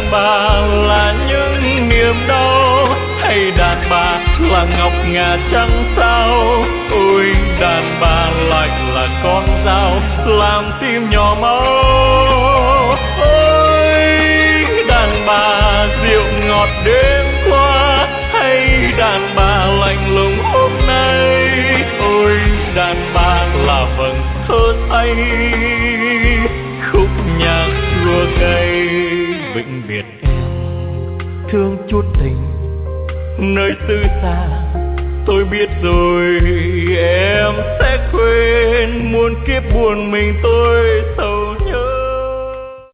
đàn bà là những niềm đau, hay đàn bà là ngọc ngà trắng sao? Ôi đàn bà lại là con dao làm tim nhỏ máu. Ôi đàn bà rượu ngọt đêm qua, hay đàn bà lạnh lùng hôm nay? Ôi đàn bà là vầng thơ say, khúc nhạc chua cay. Vĩnh biệt em, thương chút tình nơi xứ xa, tôi biết rồi em sẽ quên muôn kiếp buồn mình tôi sầu nhớ.